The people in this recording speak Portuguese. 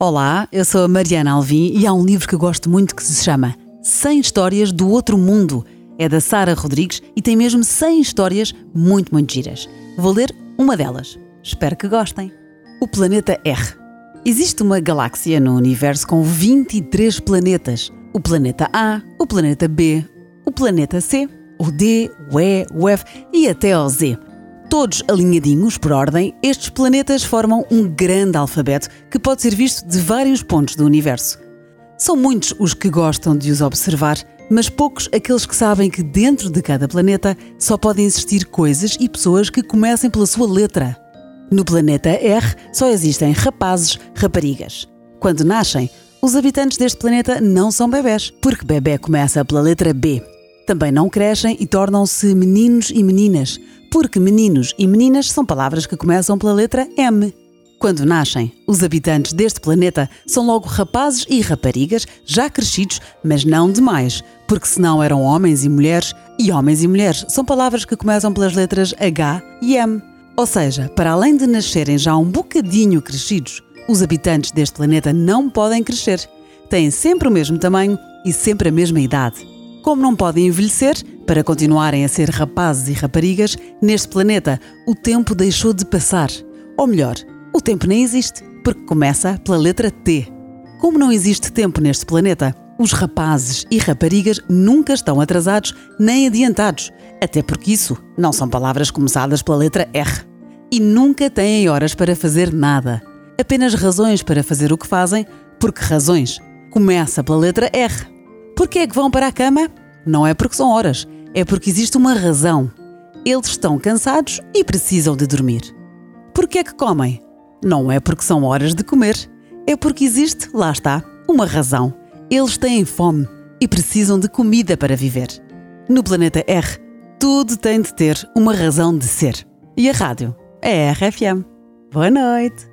Olá, eu sou a Mariana Alvim e há um livro que eu gosto muito que se chama 100 Histórias do Outro Mundo. É da Sara Rodrigues e tem mesmo 100 histórias muito giras. Vou ler uma delas. Espero que gostem. O planeta R. Existe uma galáxia no universo com 23 planetas. O planeta A, o planeta B, o planeta C, o D, o E, o F e até o Z. Todos alinhadinhos por ordem, estes planetas formam um grande alfabeto que pode ser visto de vários pontos do universo. São muitos os que gostam de os observar, mas poucos aqueles que sabem que dentro de cada planeta só podem existir coisas e pessoas que comecem pela sua letra. No planeta R só existem rapazes, raparigas. Quando nascem, os habitantes deste planeta não são bebés, porque bebé começa pela letra B. Também não crescem e tornam-se meninos e meninas, porque meninos e meninas são palavras que começam pela letra M. Quando nascem, os habitantes deste planeta são logo rapazes e raparigas já crescidos, mas não demais, porque senão eram homens e mulheres são palavras que começam pelas letras H e M. Ou seja, para além de nascerem já um bocadinho crescidos, os habitantes deste planeta não podem crescer. Têm sempre o mesmo tamanho e sempre a mesma idade. Como não podem envelhecer, para continuarem a ser rapazes e raparigas, neste planeta o tempo deixou de passar. Ou melhor, o tempo nem existe, porque começa pela letra T. Como não existe tempo neste planeta, os rapazes e raparigas nunca estão atrasados nem adiantados, até porque isso não são palavras começadas pela letra R. E nunca têm horas para fazer nada. Apenas razões para fazer o que fazem, porque razões começa pela letra R. Porquê é que vão para a cama? Não é porque são horas, é porque existe uma razão. Eles estão cansados e precisam de dormir. Porquê é que comem? Não é porque são horas de comer, é porque existe, lá está, uma razão. Eles têm fome e precisam de comida para viver. No planeta R, tudo tem de ter uma razão de ser. E a rádio é a RFM. Boa noite!